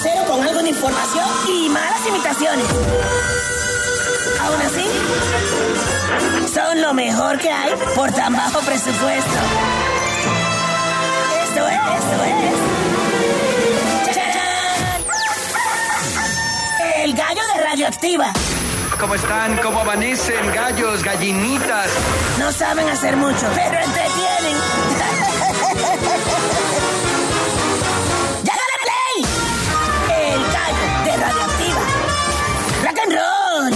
grosero con algo de información y malas imitaciones. Aún así, son lo mejor que hay por tan bajo presupuesto. Esto es. ¡Chachán! El gallo de Radioactiva. ¿Cómo están? ¿Cómo amanecen? Gallos, gallinitas. No saben hacer mucho, pero entretienen. ¡Ya dale play! El gallo de Radioactiva. ¡Rock and roll!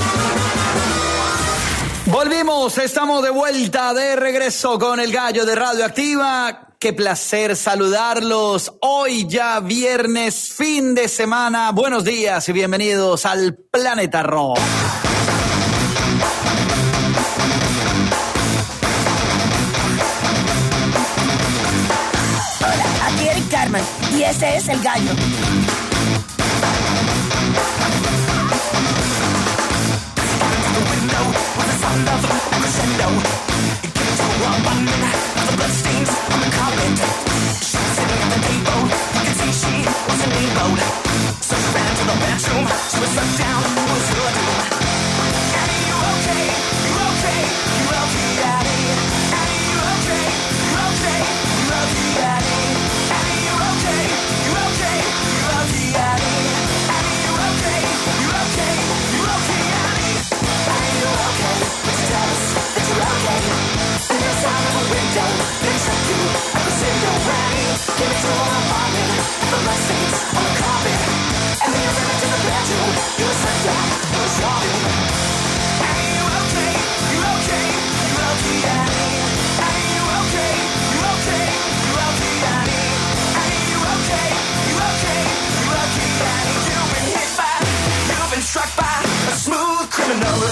Volvimos, estamos de vuelta, de regreso con el gallo de Radioactiva. Qué placer saludarlos. Hoy ya viernes, fin de semana. Buenos días y bienvenidos al Planeta Rock. Hola, aquí Eric Carmen y este es el gallo. Struck by a smooth criminal.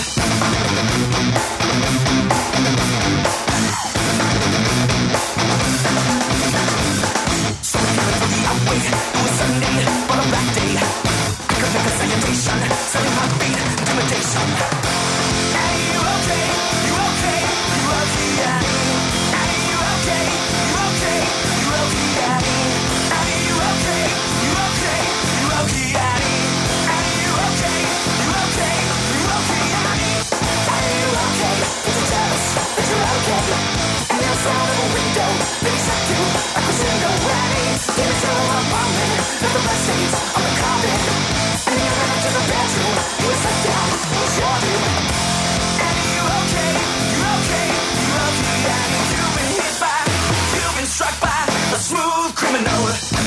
So given for the outweigh, it was Sunday, but a black day. I could make a salutation, selling my beat, intimidation. Are you okay? You okay? You okay, Annie? Are you okay? You okay? You okay, Annie? Are you okay? You okay? You okay, Annie? And outside of a window, they shot you like a window ready. Give it to a moment, let the blood stains on the carpet. And you ran into the bedroom, you were set down, it was your doom. And you okay, you okay, you okay, and you've been hit by, you've been struck by a smooth criminal.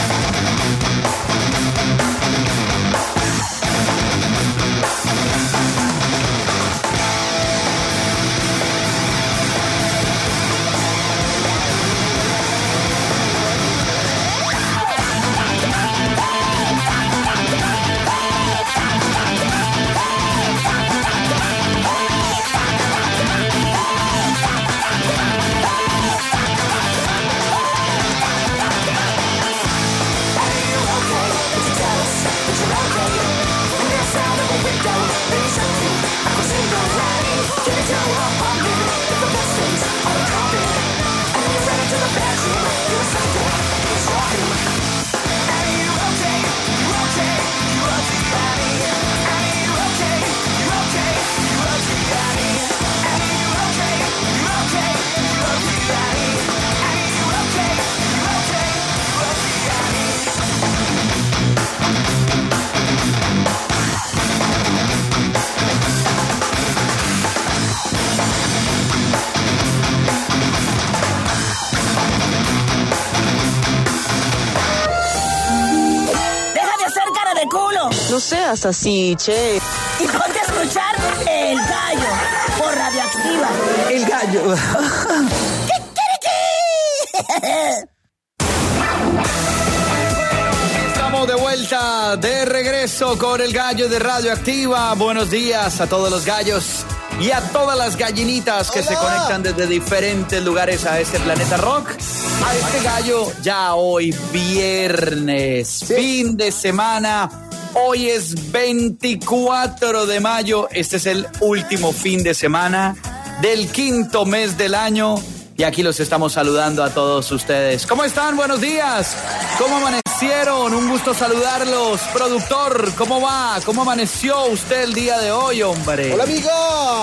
No seas así, che. Y ponte a escuchar El Gallo por Radioactiva. El gallo. Estamos de vuelta, de regreso con el gallo de Radioactiva. Buenos días a todos los gallos y a todas las gallinitas que se conectan desde diferentes lugares a este Planeta Rock. A este gallo ya hoy viernes, fin de semana. Hoy es 24 de mayo, este es el último fin de semana del quinto mes del año y aquí los estamos saludando a todos ustedes. ¿Cómo están? Buenos días. ¿Cómo amanecieron? amanecieron? Un gusto saludarlos. Productor, ¿cómo va? ¿Cómo amaneció usted el día de hoy, hombre? Hola, amigo.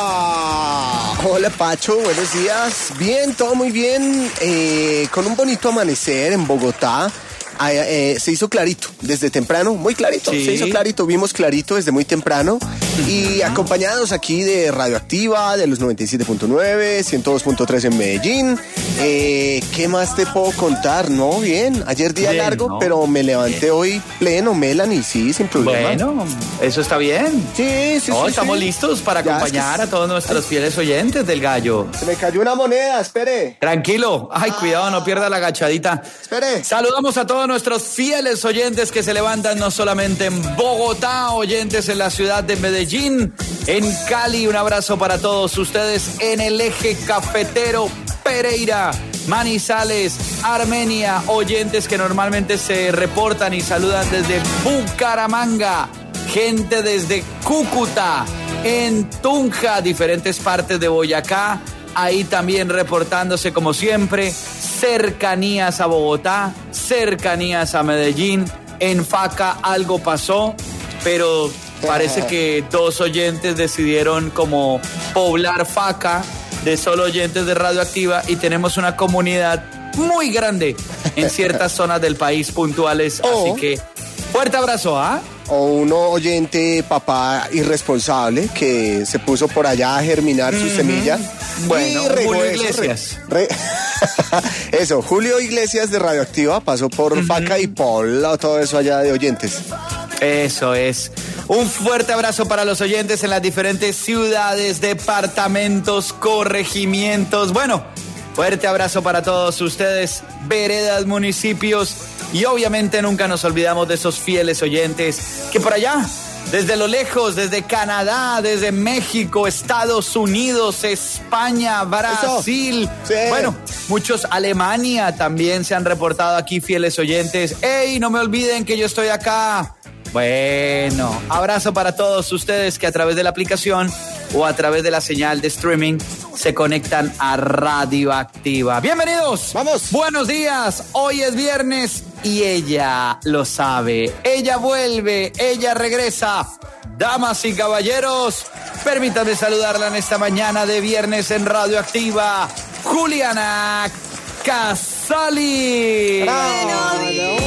Hola, Pacho. Buenos días. Bien, todo muy bien. Con un bonito amanecer en Bogotá. Se hizo clarito desde temprano, muy clarito, Sí. se hizo clarito, vimos clarito desde muy temprano y acompañados aquí de Radioactiva, de los 97.9, 102.3 en Medellín. ¿Qué más te puedo contar? No, bien, ayer día Bien, largo, ¿no? pero me levanté hoy pleno, Melanie, sí, sin problema. Bueno, eso está bien. Sí, sí, No, sí. estamos sí. listos para Ya, acompañar a todos nuestros fieles oyentes del Gallo. Se me cayó una moneda, espere, Tranquilo. Ay, cuidado, no pierda la agachadita. espere. Saludamos a todos nuestros fieles oyentes que se levantan no solamente en Bogotá, oyentes en la ciudad de Medellín, en Cali. Un abrazo para todos ustedes en el eje cafetero, Pereira, Manizales, Armenia, oyentes que normalmente se reportan y saludan desde Bucaramanga, gente desde Cúcuta, en Tunja, diferentes partes de Boyacá. Ahí también reportándose como siempre, cercanías a Bogotá, cercanías a Medellín. En Faca algo pasó, pero parece que dos oyentes decidieron como poblar Faca de solo oyentes de Radioactiva y tenemos una comunidad muy grande en ciertas zonas del país puntuales. Oh. Así que fuerte abrazo, ¿ah? O un oyente papá irresponsable que se puso por allá a germinar su semilla. Bueno, y regó Julio eso, Iglesias. Eso, Julio Iglesias de Radioactiva pasó por Faca y Polo, todo eso allá de oyentes. Eso es. Un fuerte abrazo para los oyentes en las diferentes ciudades, departamentos, corregimientos. Bueno, fuerte abrazo para todos ustedes, veredas, municipios. Y obviamente nunca nos olvidamos de esos fieles oyentes que por allá, desde lo lejos, desde Canadá, desde México, Estados Unidos, España, Brasil. Sí. Bueno, muchos Alemania también se han reportado aquí fieles oyentes. ¡Ey, no me olviden que yo estoy acá! Bueno, abrazo para todos ustedes que a través de la aplicación o a través de la señal de streaming se conectan a Radioactiva. ¡Bienvenidos! ¡Vamos! Buenos días, hoy es viernes y ella lo sabe. Ella vuelve, ella regresa. Damas y caballeros, permítanme saludarla en esta mañana de viernes en Radioactiva, Juliana Casali. Buenos días,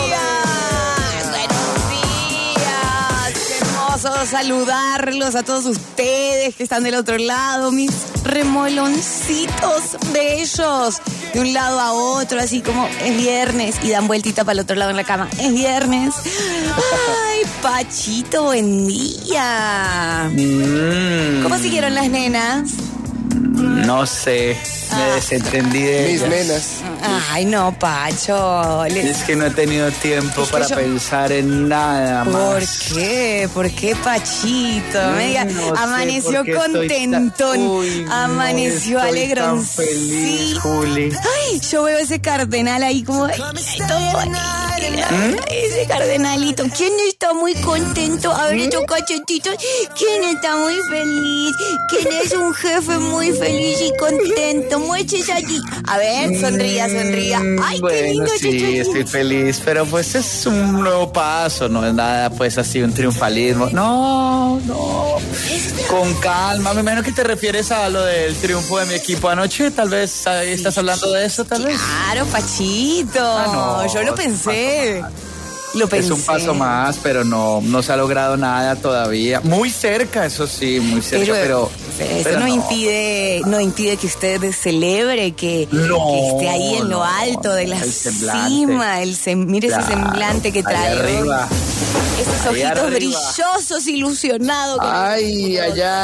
qué hermoso saludarlos a todos ustedes que están del otro lado, mis remoloncitos bellos, de un lado a otro, así como es viernes y dan vueltita para el otro lado en la cama, es viernes. Ay, Pachito, buen día. ¿Cómo siguieron las nenas? No sé, me desentendí de Mis ellas. nenas. Ay, no, Pacho. Es que no he tenido tiempo Es que para yo- pensar en nada ¿Por más. qué? ¿Por qué, Pachito? Me diga, No sé amaneció por qué estoy contentón, Uy, no amaneció estoy alegrón. tan feliz, Juli. Ay, yo veo ese cardenal ahí como ay, todo ese cardenalito. ¿Quién está muy contento? A ver estos cachetitos. ¿Quién está muy feliz? ¿Quién es un jefe muy feliz y contento? Muéchese allí. A ver, sonría. Ay, qué Bueno, lindo, sí, Chuchu. estoy feliz, pero pues es un nuevo paso, no es nada pues así un triunfalismo. No, con calma. Me imagino que te refieres a lo del triunfo de mi equipo anoche, tal vez ahí estás hablando de eso, tal vez. Claro, Pachito. No, Yo lo pensé. Lo pensé. Es un paso más, pero no se ha logrado nada todavía. Muy cerca, eso sí, muy cerca, pero eso no impide que usted celebre, que esté ahí en lo alto de la el semblante. cima. Mire ese Claro, semblante que ahí trae. arriba. Esos Ahí ojitos arriba. brillosos, ilusionados. Ay.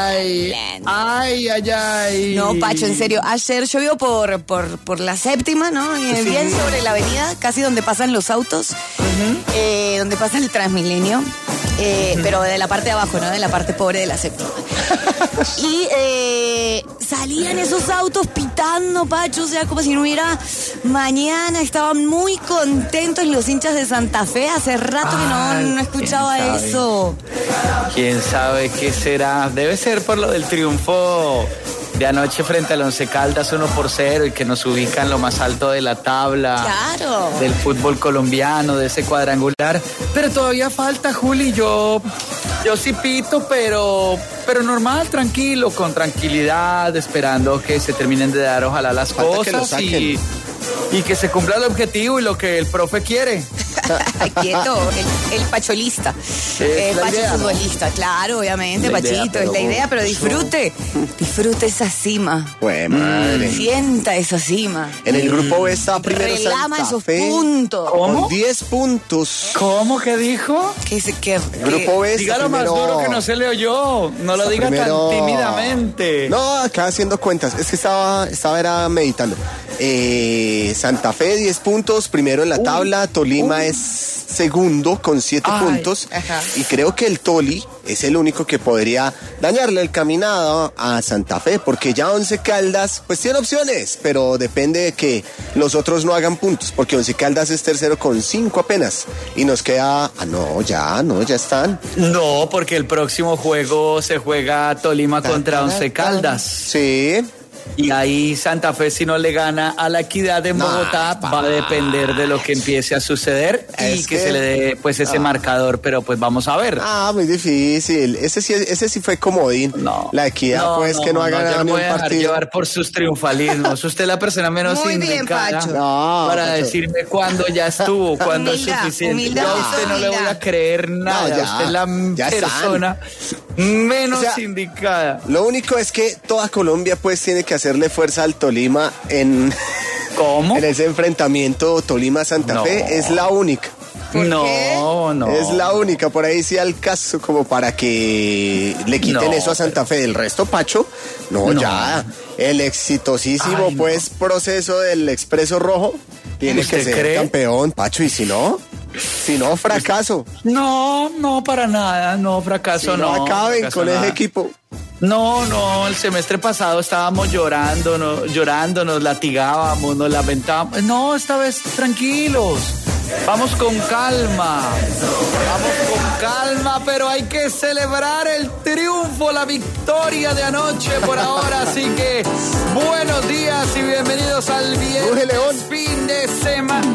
No, Pacho, en serio. Ayer llovió por la séptima, ¿no? Bien sobre la avenida, casi donde pasan los autos, donde pasa el Transmilenio. Pero de la parte de abajo, ¿no? De la parte pobre de la séptima. Y salían esos autos pitando, Pacho, o sea, como si no hubiera mañana. Estaban muy contentos los hinchas de Santa Fe. Hace rato que no escuchaba ¿quién sabe? eso. ¿Quién sabe qué será? Debe ser por lo del triunfo de anoche frente al Once Caldas 1-0 y que nos ubica en lo más alto de la tabla Claro. del fútbol colombiano, de ese cuadrangular. Pero todavía falta, Juli. Yo sí pito, pero normal, tranquilo, con tranquilidad, esperando que se terminen de dar ojalá las Falta que lo cosas saquen. y que se cumpla el objetivo y lo que el profe quiere. Quieto, el pacholista. la Pacho idea, ¿no? futbolista, claro, obviamente, La idea, Pachito, pero es la idea, pero disfrute esa cima. Güey, madre. Sienta esa cima. En el grupo B está primero Relama Santa esos Fe puntos. ¿Cómo? con 10 puntos. ¿Cómo que dijo? Grupo B está Dígalo más primero. duro que no se le oyó. No lo diga Primero- tan tímidamente. No, acá haciendo cuentas. Es que estaba era meditando. Santa Fe, 10 puntos. Primero en la tabla. Tolima es segundo con 7 Ay, puntos. ajá. Y creo que el Toli es el único que podría dañarle el caminado a Santa Fe. Porque ya Once Caldas, pues tiene opciones. Pero depende de que los otros no hagan puntos. Porque Once Caldas es tercero con 5 apenas. Y nos queda. Ya están. No, porque el próximo juego se juega Tolima contra Once Caldas. Sí. Y ahí Santa Fe, si no le gana a la Equidad en No, Bogotá, va a depender de lo que empiece a suceder y Es que que- se le dé pues ese marcador, pero pues vamos a ver. Muy difícil. Ese sí fue comodín. No. La Equidad, pues, que no ha yo ganado no ni voy un a dejar partido. llevar por sus triunfalismos. Usted es la persona menos Muy bien, indicada Pacho. No, para Pacho. decirme cuándo ya estuvo, cuándo es Humildad, suficiente. humildad, Yo a usted no le voy a humildad. creer nada. ya, Usted es la ya están. persona menos O sea, indicada. Lo único es que toda Colombia, pues, tiene que hacerle fuerza al Tolima en ¿Cómo? ese enfrentamiento Tolima-Santa No. Fe. Es la única. No. Es la única. Por ahí sí al caso como para que le quiten No, eso a Santa Fe. Del resto, Pacho, no, No. ya. El exitosísimo, Ay, no. pues, proceso del Expreso Rojo tiene que ¿Usted ser cree? campeón, Pacho. Y si no, fracaso. No, para nada, no, fracaso Si no no. acaben fracaso con nada. ese equipo. No, el semestre pasado estábamos llorando, nos latigábamos, nos lamentábamos. No, esta vez tranquilos. Vamos con calma, pero hay que celebrar el triunfo, la victoria de anoche por ahora. Así que buenos días y bienvenidos al Ruge León. viernes, fin de semana.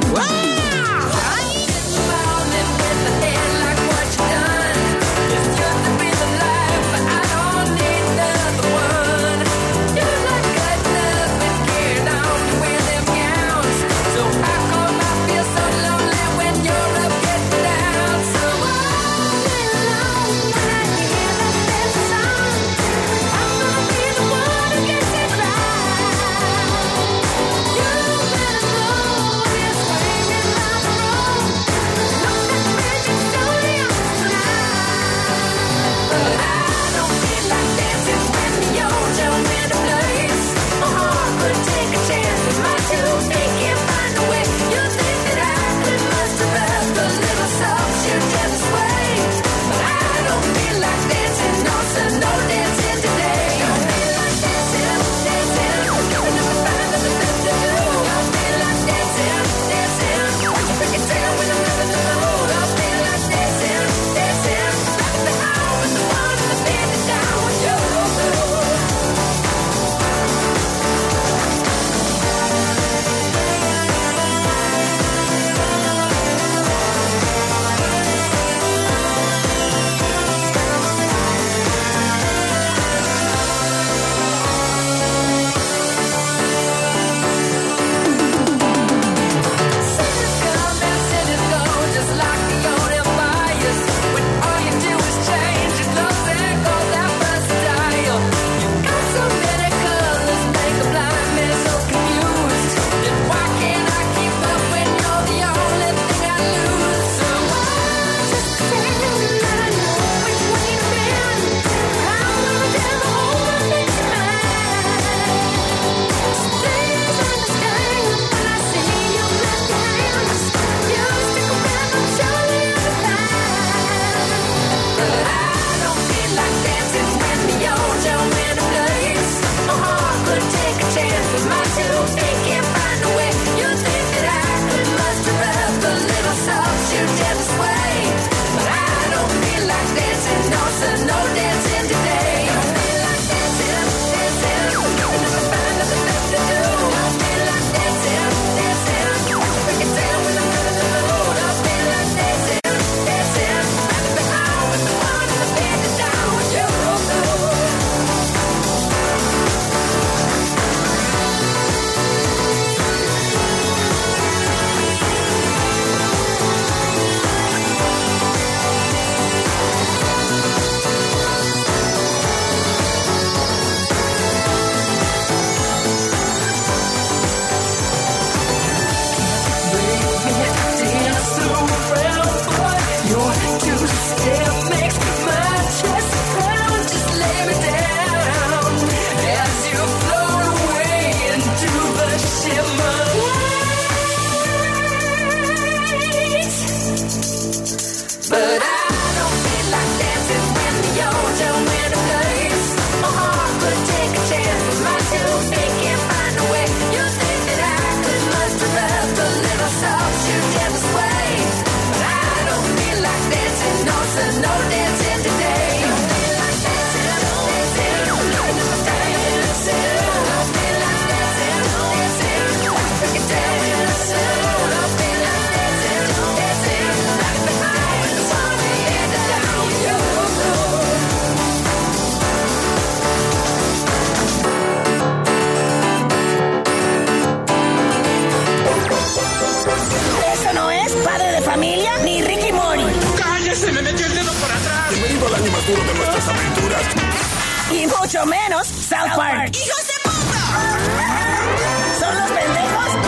But I don't feel like dancing when you're showing a place. My heart could take a chance, but my two feet can't find a way. You think that I could muster up a little soft-shoe jealous way. But I don't feel like dancing, no, so no dancing today. Don't feel like dancing, dancing, dancing. Don't feel like dancing, dancing, freaking dancing. Don't feel like dancing, dancing, like the high sun and down you go. Eso no es Padre de Familia ni Ricky Mori. ¡Cállese! ¡Me metió el dedo por atrás! Bienvenido al año más duro de nuestras aventuras. Y mucho menos South Park. ¡Hijos de puta! Son los pendejos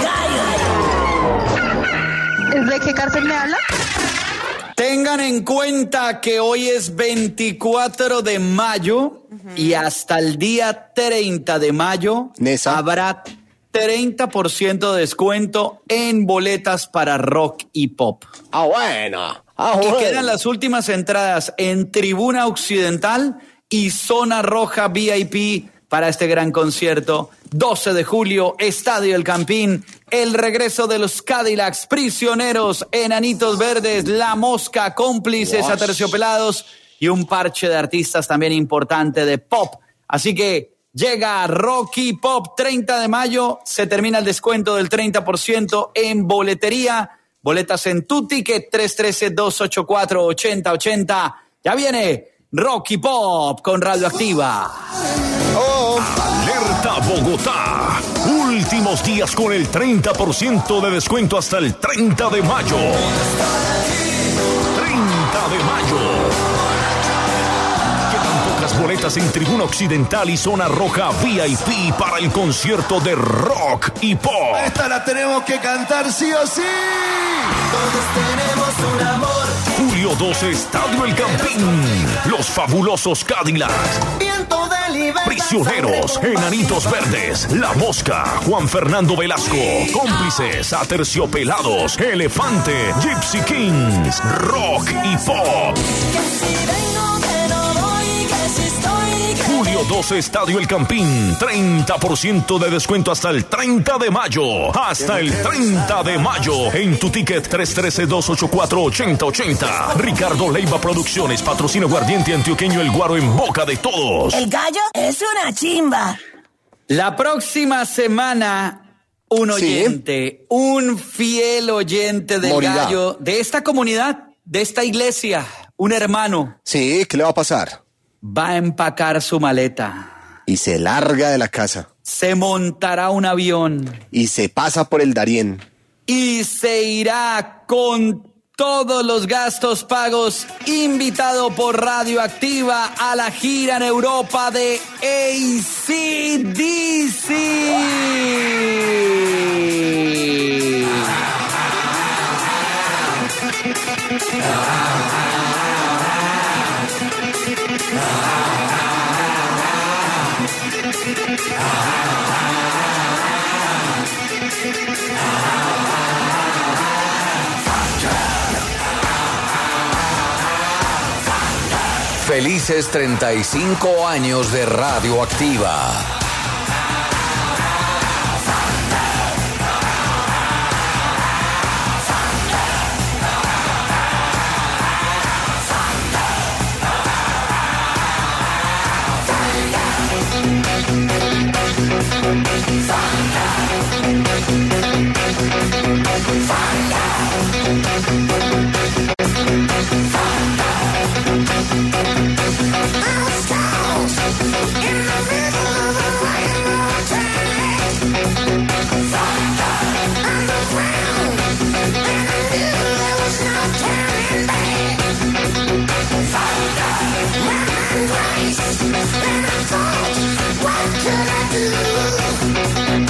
del gallo. ¿Es de qué cárcel me habla? Tengan en cuenta que hoy es 24 de mayo y hasta el día 30 de mayo Nesa. habrá 30% de descuento en boletas para rock y pop. Ah, bueno. Y quedan las últimas entradas en Tribuna Occidental y Zona Roja VIP para este gran concierto. 12 de julio, Estadio El Campín, el regreso de los Cadillacs, Prisioneros, Enanitos Verdes, La Mosca, Cómplices, Aterciopelados y un parche de artistas también importante de pop. Así que llega Rocky Pop 30 de mayo, se termina el descuento del 30% en boletería. Boletas en tu ticket 313-284-8080. Ya viene Rocky Pop con Radioactiva. Alerta Bogotá. Últimos días con el 30% de descuento hasta el 30 de mayo. 30 de mayo. Quedan pocas boletas en Tribuna Occidental y Zona Roja VIP para el concierto de rock y pop. Esta la tenemos que cantar sí o sí. Todos tenemos un amor. Julio 12, Estadio El Campín. Los fabulosos Cadillacs. Viento de libertad. Prisioneros, Enanitos Verdes, La Mosca, Juan Fernando Velasco, Cómplices, Aterciopelados, Elefante, Gypsy Kings, Rock y Pop. Julio 12, Estadio El Campín. 30% de descuento hasta el 30 de mayo. Hasta el 30 de mayo. En tu ticket 313-284-8080. Ricardo Leiva Producciones. Patrocina Aguardiente Antioqueño El Guaro en boca de todos. El gallo es una chimba. La próxima semana, un oyente, un fiel oyente del Morirá. gallo, de esta comunidad, de esta iglesia, un hermano, Sí, ¿qué le va a pasar? va a empacar su maleta. Y se larga de la casa. Se montará un avión Y se pasa por el Darién. y se irá con todos los gastos pagos, invitado por Radioactiva a la gira en Europa de AC/DC. Felices 35 años de Radioactiva. And I thought, what could I do?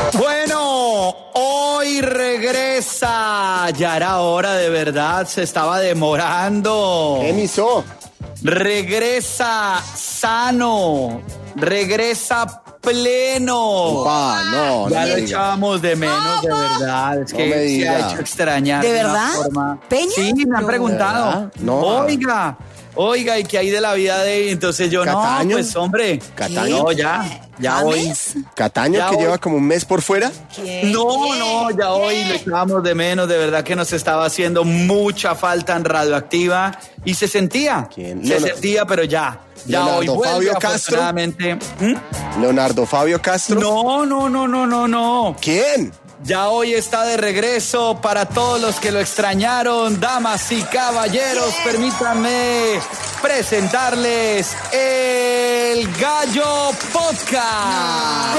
Bueno, hoy regresa. Ya era hora, de verdad, se estaba demorando. Emiso. Regresa sano, regresa pleno. No, ya no lo me diga. echábamos de menos, de verdad. Es No que me se diga. ha hecho extrañar. ¿De una verdad? forma. ¿Peña? Sí, me han No. preguntado. ¿De verdad? No. Oiga, ¿y qué hay de la vida de...? Entonces yo, ¿Cataño? no, pues hombre. ¿Cataño? No, ya hoy. ¿James? Cataño, Ya que voy. lleva como un mes por fuera. ¿Quién? No, ya hoy lo echábamos de menos, de verdad que nos estaba haciendo mucha falta en Radioactiva y se sentía, ¿Quién? se sentía, pero ya Leonardo hoy vuelve, Fabio Castro. afortunadamente. Leonardo Fabio Castro. No, ¿Quién? ya hoy está de regreso para todos los que lo extrañaron, damas y caballeros, permítanme presentarles el Gallo Podcast.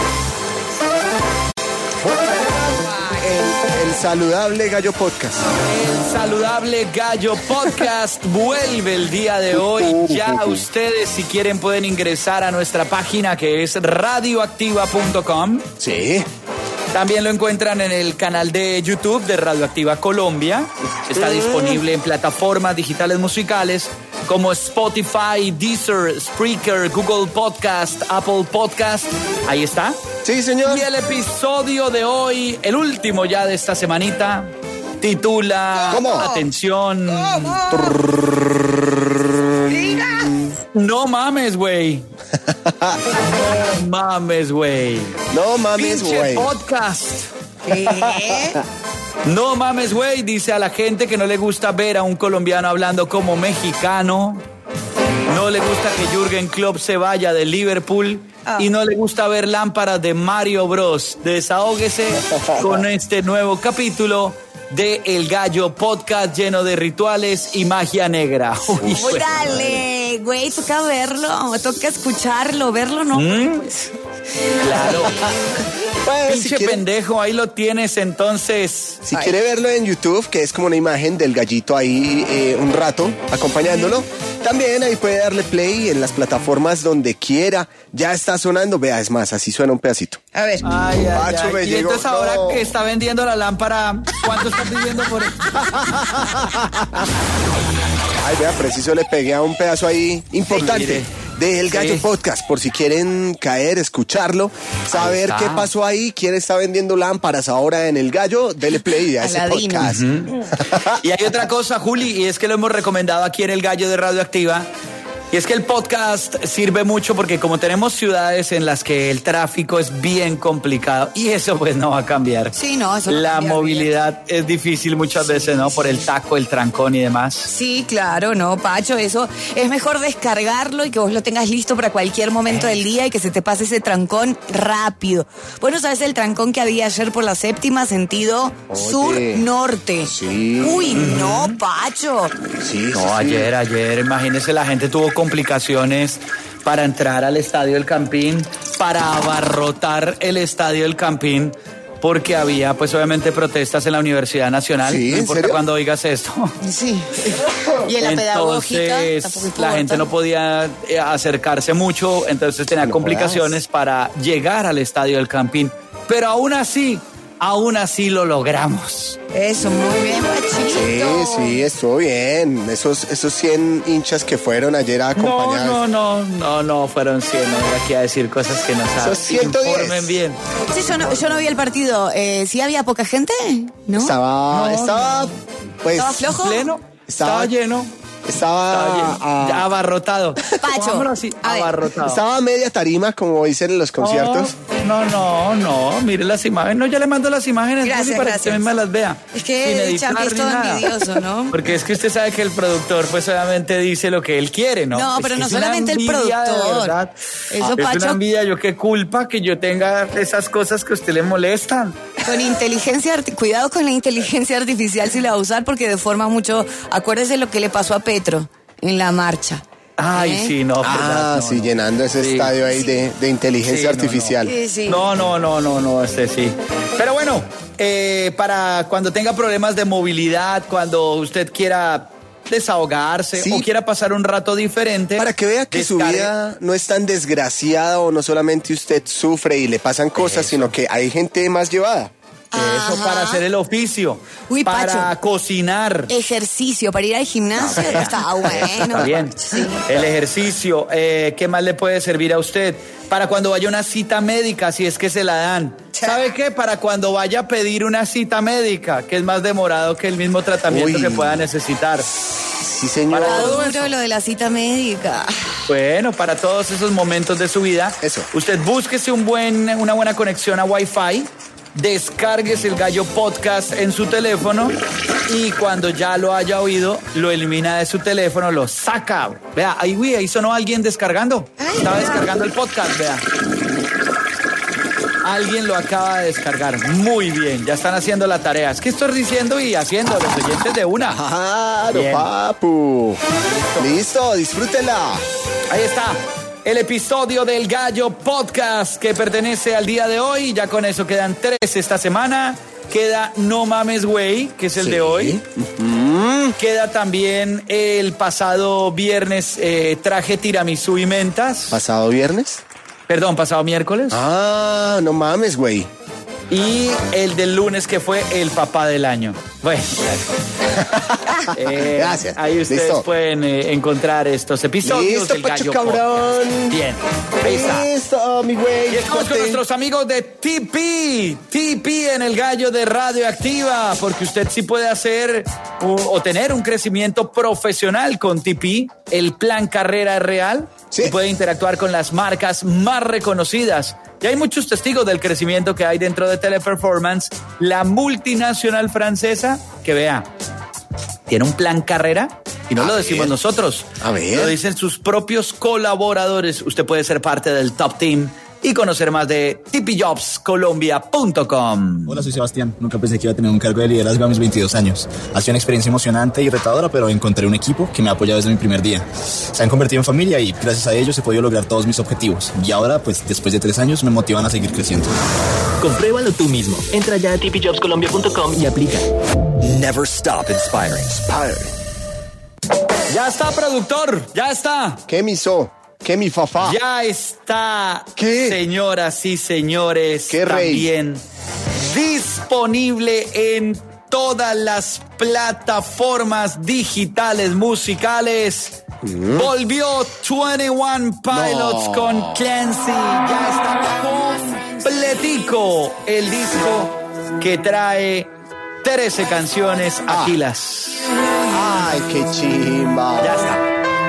El saludable Gallo Podcast. El saludable Gallo Podcast vuelve el día de hoy. Ya ustedes, si quieren, pueden ingresar a nuestra página que es radioactiva.com. Sí. También lo encuentran en el canal de YouTube de Radioactiva Colombia. Está disponible en plataformas digitales musicales como Spotify, Deezer, Spreaker, Google Podcast, Apple Podcast. Ahí está. Sí, señor. Y el episodio de hoy, el último ya de esta semanita, titula... ¿Cómo? Atención. No mames, güey. No mames, güey. No mames, Pinche güey. podcast. ¿Qué? No mames, güey, dice a la gente que no le gusta ver a un colombiano hablando como mexicano. No le gusta que Jürgen Klopp se vaya de Liverpool. Y no le gusta ver lámparas de Mario Bros. Desahóguese con este nuevo capítulo de El Gallo Podcast lleno de rituales y magia negra. Uy, Uy, dale, güey, toca verlo, toca escucharlo, verlo, ¿no? Pues, claro. Pues, Pinche pendejo, ahí lo tienes entonces. Si quiere verlo en YouTube, que es como una imagen del gallito ahí un rato acompañándolo, también ahí puede darle play en las plataformas donde quiera. Ya está sonando, vea, es más, así suena un pedacito. a ver. Ay, Pacho, me Y llegó, entonces ahora no. que está vendiendo la lámpara, ¿cuánto está pidiendo por eso? Ay, vea, preciso le pegué a un pedazo ahí importante mire. del Gallo Sí. Podcast, por si quieren caer, escucharlo, saber está. qué pasó ahí, quién está vendiendo lámparas ahora en el Gallo, dele play a ese Aladino. podcast. Y hay otra cosa, Juli, y es que lo hemos recomendado aquí en El Gallo de Radioactiva. Y es que el podcast sirve mucho porque como tenemos ciudades en las que el tráfico es bien complicado y eso pues no va a cambiar. Sí, no, eso no La cambia, movilidad es difícil muchas veces, ¿no? Por el taco, el trancón y demás. Sí, claro, no, Pacho, eso es mejor descargarlo y que vos lo tengas listo para cualquier momento del día y que se te pase ese trancón rápido. Bueno, ¿sabes el trancón que había ayer por la séptima, sentido Oye. sur-norte? Sí. Uy, no, Pacho. Sí, No, sí, sí. ayer, imagínese, la gente tuvo complicaciones para entrar al Estadio El Campín, para abarrotar el Estadio El Campín, porque había, pues obviamente, protestas en la Universidad Nacional. Sí, No ¿en importa serio? cuando oigas esto. Sí. Y en la pedagógica Entonces, tampoco la importa. gente no podía acercarse mucho, entonces tenía No complicaciones para llegar al Estadio El Campín. Pero aún así lo logramos. Eso, muy bien, Pachito. Sí, estuvo bien. Esos 100 hinchas que fueron ayer a acompañar. No, fueron 100, no voy aquí a decir cosas que no saben. Esos 110. Informen bien. Sí, yo no vi el partido. ¿Sí había poca gente? ¿No? Estaba, pues, ¿Estaba flojo? Pleno, estaba lleno. Estaba Ya abarrotado. Pacho, Pongámoslo así, a ver. abarrotado. Estaba a media tarima, como dicen en los conciertos. No, mire las imágenes. No, ya le mando las imágenes Gracias, Juli, para que gracias. usted misma las vea. Es que Sin el editar Champi es ni todo nada. envidioso, ¿no? Porque es que usted sabe que el productor, pues obviamente dice lo que él quiere, ¿no? No, Es pero que no es una solamente el envidia, de productor. verdad. Eso, Es Pacho. una envidia. Yo qué culpa que yo tenga esas cosas que a usted le molestan. Con cuidado con la inteligencia artificial si la va a usar porque deforma mucho. Acuérdese lo que le pasó a Petro en la marcha. Ay, ¿Eh? sí, no. verdad, no, Sí, no. llenando ese Sí. estadio ahí de inteligencia Sí, no, artificial. Sí, sí. No, este sí. Pero bueno, para cuando tenga problemas de movilidad, cuando usted quiera desahogarse o quiera pasar un rato diferente. Para que vea que su vida no es tan desgraciada o no solamente usted sufre y le pasan cosas, sino que hay gente más llevada. Eso, para hacer el oficio, Uy, para Pacho. cocinar. Ejercicio, para ir al gimnasio. Está bueno. Está bien. Sí. El ejercicio, ¿qué más le puede servir a usted? Para cuando vaya a una cita médica, si es que se la dan. ¿Sabe qué? Para cuando vaya a pedir una cita médica, que es más demorado que el mismo tratamiento que pueda necesitar. Sí, señor. Para todo Duro lo de la cita médica. Bueno, para todos esos momentos de su vida, usted búsquese una buena conexión a Wi-Fi, descárguese el Gallo Podcast en su teléfono y cuando ya lo haya oído, lo elimina de su teléfono, lo saca. Vea, ahí sonó alguien descargando. Estaba descargando el podcast, vea. Alguien lo acaba de descargar. Muy bien, ya están haciendo la tarea. Es que estoy diciendo y haciendo los oyentes de una. Claro, Bien. papu. Listo, disfrútela. Ahí está. El episodio del Gallo Podcast que pertenece al día de hoy. Ya con eso quedan 3 esta semana. Queda No Mames Güey, que es el de hoy. Queda también el pasado viernes Traje Tiramisú y Mentas. ¿Pasado viernes? Perdón, pasado miércoles. Ah, no mames, güey. Y el del lunes que fue el papá del año. Bueno, gracias. Ahí ustedes Listo. pueden encontrar estos episodios Listo, del Pacho Gallo Cabrón. Podcast. Bien, ahí está. Listo, mi güey. Y estamos con nuestros amigos de TP en el Gallo de Radioactiva, porque usted sí puede hacer o tener un crecimiento profesional con TP. El plan carrera es real y puede interactuar con las marcas más reconocidas. Y hay muchos testigos del crecimiento que hay dentro de Teleperformance, la multinacional francesa, que vea, tiene un plan carrera y no lo decimos nosotros. A ver. Lo dicen sus propios colaboradores. Usted puede ser parte del top team y conocer más de tipijobscolombia.com. Hola, soy Sebastián. Nunca pensé que iba a tener un cargo de liderazgo a mis 22 años. Ha sido una experiencia emocionante y retadora, pero encontré un equipo que me ha apoyado desde mi primer día. Se han convertido en familia y gracias a ellos he podido lograr todos mis objetivos. Y ahora, pues después de 3 años, me motivan a seguir creciendo. Compruébalo tú mismo. Entra ya a tipijobscolombia.com y aplica. Never stop inspiring. Ya está, productor. Ya está. ¿Qué miso? ¿Qué mi fafá? Ya está, ¿Qué? Señoras y señores, ¿Qué, rey? también disponible en todas las plataformas digitales musicales. Volvió 21 Pilots con Clancy. Ya está completico el disco que trae 13 canciones Aquilas. Ay, qué chimba. Ya está.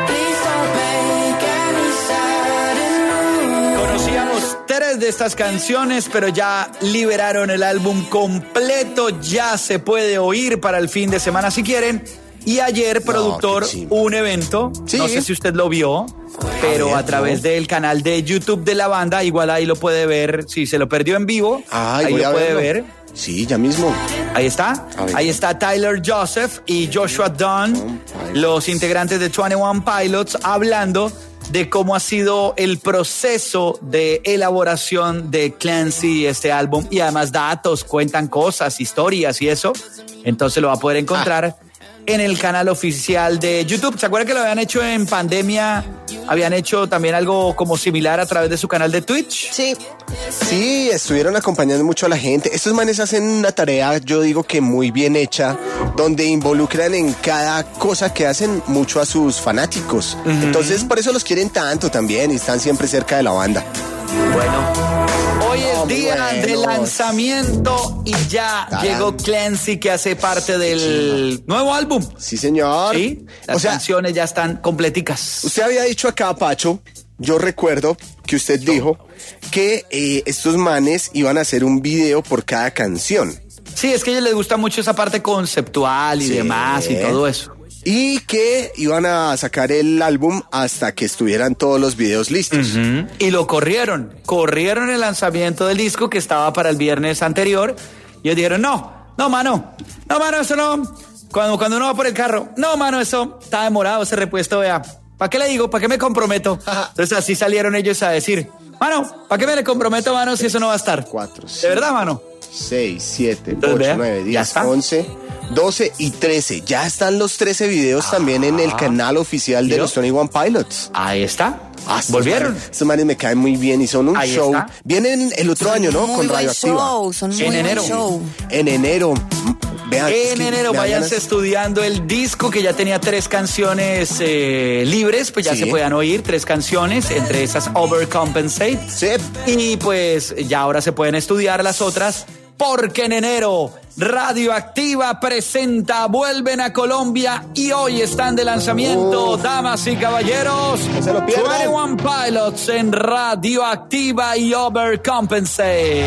Conocíamos 3 de estas canciones, pero ya liberaron el álbum completo. Ya se puede oír para el fin de semana si quieren. Y ayer, productor, un evento, no sé si usted lo vio, pero a través del canal de YouTube de la banda, igual ahí lo puede ver. Si se lo perdió en vivo, ahí voy lo a puede verlo. ver. Sí, ya mismo. Ahí está. Ahí está Tyler Joseph y Joshua Dunn, los integrantes de 21 Pilots, hablando de cómo ha sido el proceso de elaboración de Clancy, este álbum, y además datos, cuentan cosas, historias y eso. Entonces lo va a poder encontrar en el canal oficial de YouTube. ¿Se acuerdan que lo habían hecho en pandemia? Habían hecho también algo como similar a través de su canal de Twitch. Sí. Sí, estuvieron acompañando mucho a la gente. Estos manes hacen una tarea, yo digo que muy bien hecha, donde involucran en cada cosa que hacen mucho a sus fanáticos. Entonces, por eso los quieren tanto también y están siempre cerca de la banda. Bueno, hoy es día buenos. de lanzamiento y ya llegó Clancy, que hace parte del nuevo álbum. Sí, señor. Sí, las canciones ya están completicas. Usted había dicho acá, Pacho, yo recuerdo que usted dijo que estos manes iban a hacer un video por cada canción. Sí, es que a ellos les gusta mucho esa parte conceptual y demás y todo eso. Y que iban a sacar el álbum hasta que estuvieran todos los videos listos. Y lo corrieron el lanzamiento del disco que estaba para el viernes anterior. Y ellos dijeron, no, mano, eso no. Cuando uno va por el carro, no, mano, eso está demorado, ese repuesto, vea. ¿Para qué le digo? ¿Para qué me comprometo? Entonces así salieron ellos a decir, mano, ¿para qué me le comprometo, mano, si eso no va a estar? 4, ¿De verdad, mano? 6, 7, Entonces, 8, vea, 9, ya 10, está. 11, 12 y 13. Ya están los 13 videos también en el canal oficial de ¿vio? los 21 Pilots. Ahí está. Estos ¿Volvieron? Estos manes me caen muy bien y son un Ahí show. está. Vienen el otro año, ¿no? Muy Con buen Radioactiva. show, son muy En buen enero. show. En enero. Vean, es En que enero me dan váyanse ganas. estudiando el disco que ya tenía 3 canciones libres, pues ya Sí. se puedan oír 3 canciones, entre esas Overcompensate. Sí. Y pues ya ahora se pueden estudiar las otras, porque en enero Radioactiva presenta Vuelven a Colombia y hoy están de lanzamiento, damas y caballeros, No se lo pierdan. 21 Pilots en Radioactiva y Overcompensate.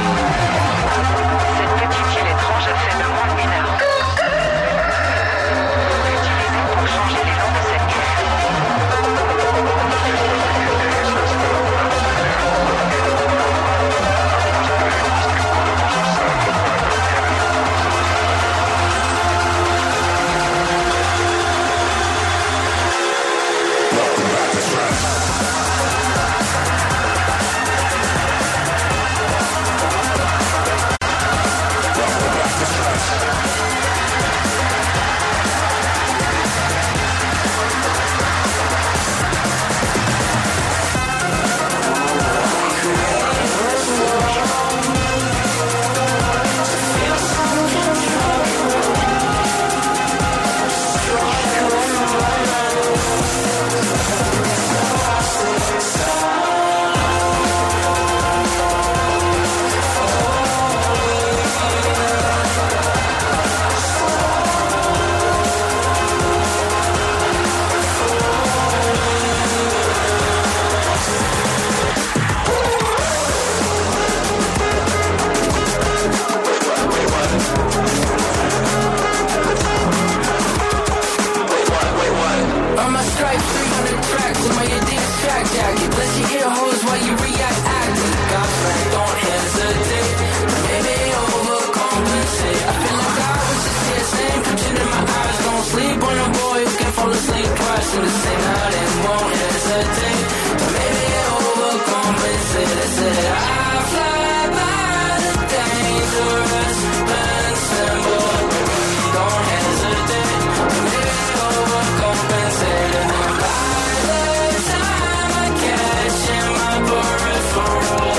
On my stripe, 300 tracks in my Adidas track jacket. Bless your ear holes while you react acting. Godsmack, don't hesitate. Maybe overcompensate. I feel like I was just here saying, picture in my eyes, don't sleep on a boy who can fall asleep twice in the same night and won't hesitate. Maybe overcompensate. I said I fly by the dangerous band symbol. Don't hesitate. Maybe overcompensate. And then by the time I catch in my peripheral,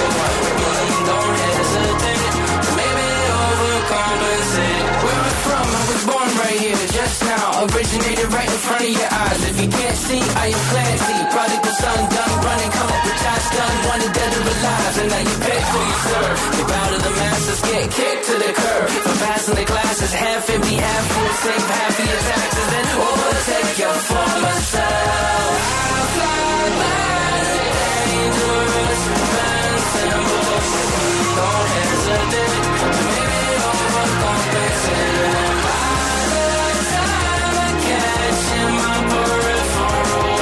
don't hesitate. Maybe overcompensate. Where I'm from, I was born right here, just now. Originated right in front of your eyes. If you can't see, I am classy. Prodigal son, done running, come up with Josh done. Wanted dead or alive, and now you pay for you serve. You bow to the masses, get kicked to the curb. For passing the classes, half empty, half full. Save half of your taxes, then overtake your former self. I fly by the dangerous band symbol. Don't hesitate, maybe overcompensate. And by the time I catch in my peripheral,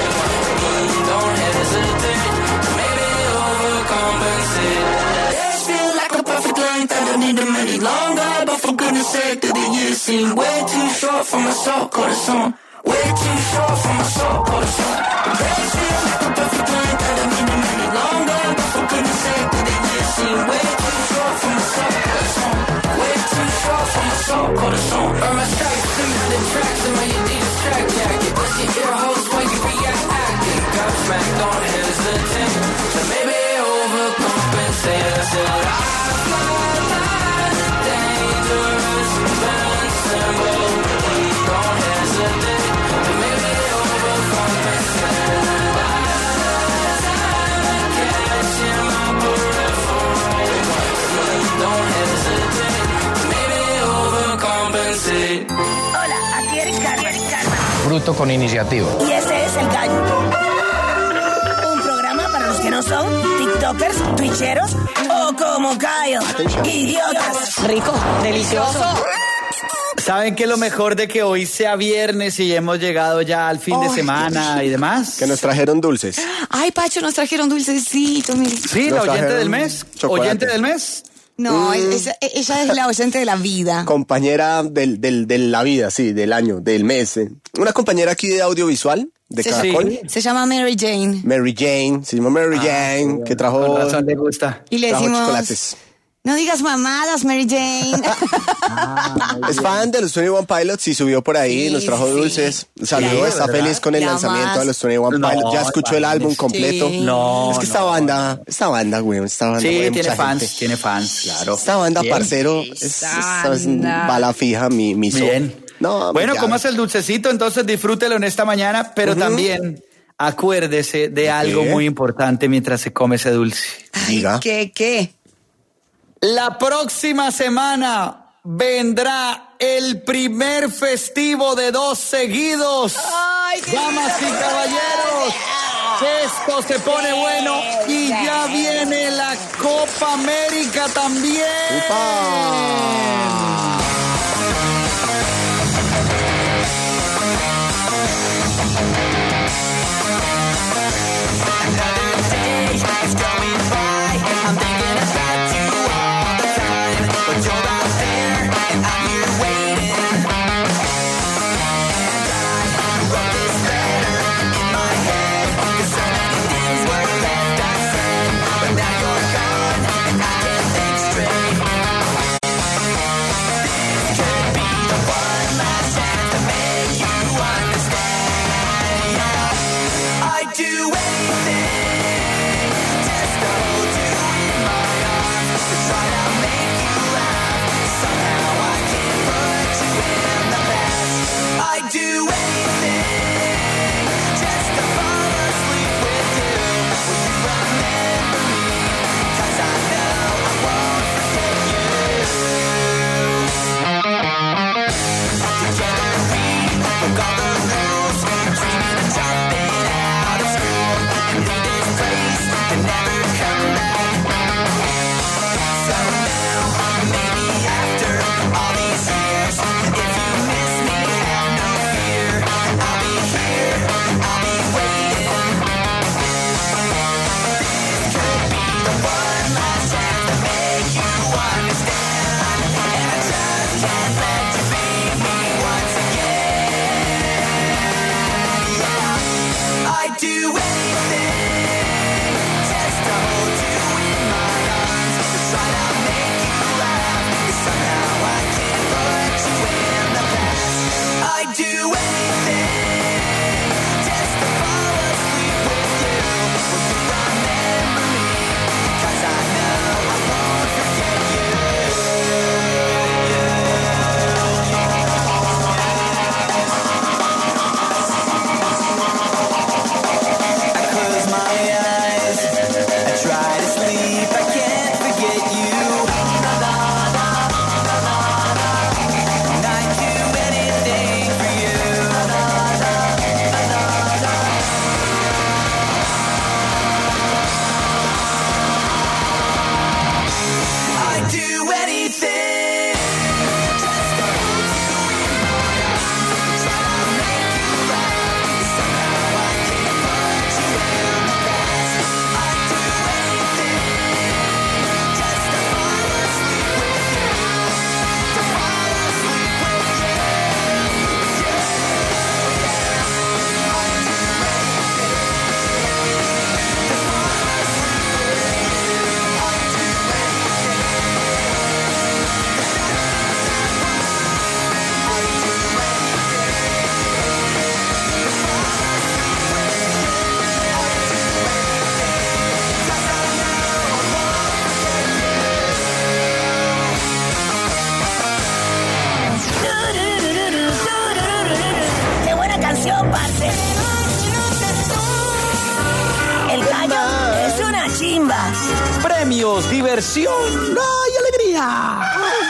don't hesitate, maybe overcompensate. Days feel like a perfect length, I don't need them any longer. But for goodness sake, do the years seem way too short for my soul, corazón. Way too short for my soul, corazón. Days feel like a perfect length, I don't need them any longer. But for goodness sake, do the years seem way too short for my soul, corazón. Way too short for my soul, corazón. Earn my stripes, singing the tracks in my Adidas track jacket. Bless your ear holes while you react acting. Godsmack, don't hesitate. So maybe overcompensate. I said I fly by the dangerous band symbol. Don't hesitate. So maybe overcompensate. By the time I catch in my peripheral, don't hesitate. Maybe overcompensate. Hola, aquí Eric Carmen. Bruto con iniciativa. Y ese es El Gallo. Un programa para los que no son tiktokers, twitcheros o como Cayo. Idiotas. Rico, delicioso. ¿Saben qué es lo mejor de que hoy sea viernes y hemos llegado ya al fin de Ay, semana y demás? Que nos trajeron dulces. Ay, Pacho, nos trajeron dulcecitos, mire. Sí, la Nos oyente trajeron del mes. chocolate. Oyente del mes. No, ella es la oyente de la vida. Compañera de la vida, sí, del año, del mes. Una compañera aquí de audiovisual, de Caracol. Se llama Mary Jane. Mary Jane, se llama Mary Jane, que trajo, Con razón le gusta. Y le trajo decimos chocolates. No digas mamadas, Mary Jane. Es fan de los 21 Pilots y subió por ahí, Sí, nos trajo sí. dulces. Saludos, está ¿verdad? feliz con el La lanzamiento más. de los 21 Pilots. Ya escuchó el álbum completo. Sí. No, es que esta no, banda, güey, esta banda Sí, mueve tiene mucha fans, gente. tiene fans, claro. Esta banda, Bien. parcero, es bala fija, mi Bien. No, Bueno, ya. ¿cómo es el dulcecito? Entonces disfrútelo en esta mañana, pero también acuérdese de algo muy importante mientras se come ese dulce. Diga. ¿Qué? La próxima semana vendrá el primer festivo de 2 seguidos. Ay, qué Damas y caballeros, esto se pone bueno y ya viene la Copa América también. Premios, diversión, ¡ay, alegría!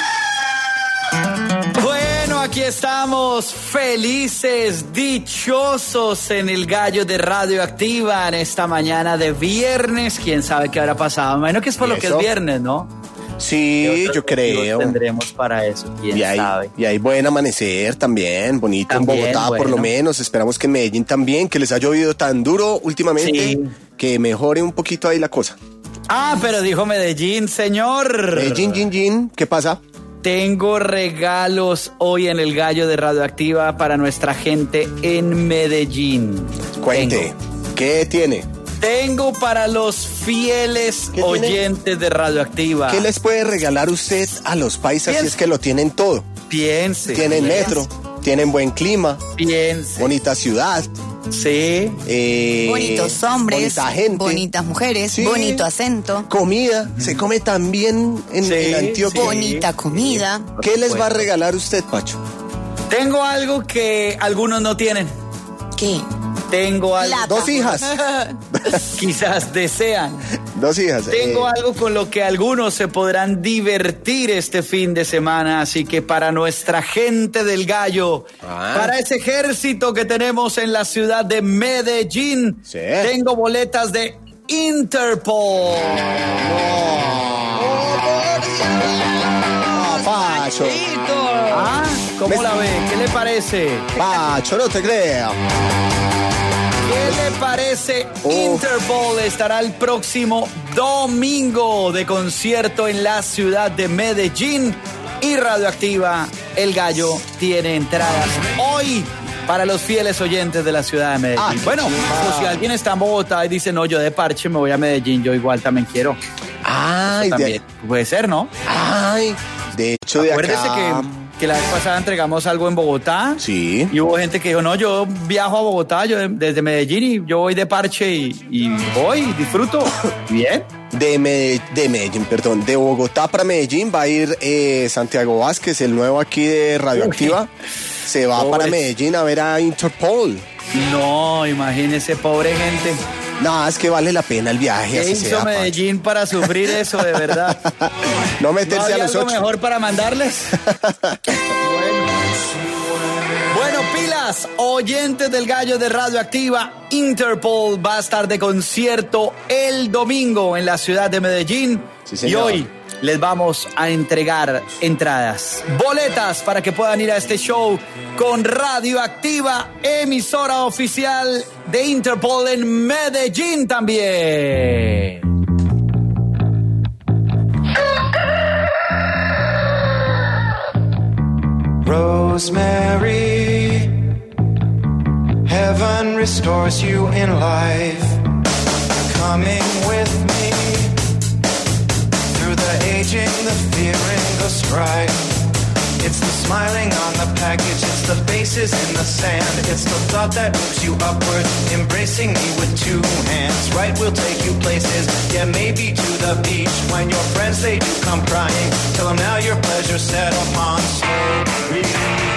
Bueno, aquí estamos, felices, dichosos en el Gallo de Radioactiva en esta mañana de viernes. ¿Quién sabe qué habrá pasado? Bueno, que es por lo que es viernes, ¿no? Sí, yo creo. Tendremos para eso, quién sabe. Y hay buen amanecer también, bonito También, en Bogotá por bueno. lo menos. Esperamos que en Medellín también, que les ha llovido tan duro últimamente, Sí. que mejore un poquito ahí la cosa. Ah, pero dijo Medellín, señor. Medellín, ¿qué pasa? Tengo regalos hoy en el Gallo de Radioactiva para nuestra gente en Medellín. Cuente, ¿qué tiene? Tengo para los fieles oyentes de Radioactiva. ¿Qué les puede regalar usted a los paisas si es que lo tienen todo? Piense. Tienen metro, tienen buen clima. Piense. Bonita ciudad. Sí. Bonitos hombres. Bonita gente. Bonitas mujeres. Sí. Bonito acento. Comida. Se come tan bien en Antioquia. Bonita comida. ¿Qué les va a regalar usted, Pacho? Tengo algo que algunos no tienen. ¿Qué? Tengo algo. Plata. 2 hijas. Quizás desean. 2 hijas. Tengo algo con lo que algunos se podrán divertir este fin de semana, así que para nuestra gente del Gallo, para ese ejército que tenemos en la ciudad de Medellín, tengo boletas de Interpol. Pacho. ¿Cómo la ve? ¿Qué le parece? Pacho, no te creas. ¿Qué le parece? Interpol estará el próximo domingo de concierto en la ciudad de Medellín y Radioactiva, El Gallo tiene entradas hoy para los fieles oyentes de la ciudad de Medellín. Bueno, pues si alguien está en Bogotá y dice, no, yo de parche me voy a Medellín, yo igual también quiero. Ay, también puede ser, ¿no? Ay, de hecho de Acuérdese acá... que la vez pasada entregamos algo en Bogotá. Sí. Y hubo gente que dijo, no, yo viajo a Bogotá, yo desde Medellín y yo voy de parche y voy, disfruto. Bien. De Medellín, perdón. De Bogotá para Medellín va a ir Santiago Vázquez, el nuevo aquí de Radioactiva. Se va para Medellín a ver a Interpol. No, imagínese, pobre gente. No, es que vale la pena el viaje. ¿Qué así hizo sea, Medellín para sufrir eso, de verdad? No meterse ¿No había a los algo 8. mejor para mandarles? Bueno, pilas, oyentes del Gallo de Radioactiva, Interpol va a estar de concierto el domingo en la ciudad de Medellín. Sí, y señor. hoy les vamos a entregar entradas, boletas para que puedan ir a este show con Radioactiva, emisora oficial de Interpol en Medellín también. Rosemary, heaven restores you in life. Coming with me through the aging, the fearing, the strife. It's the smiling on the package, it's the faces in the sand. It's the thought that moves you upward, embracing me with 2 hands. Right, we'll take you places, yeah, maybe to the beach. When your friends, they do come crying, tell them now your pleasure set upon slow release.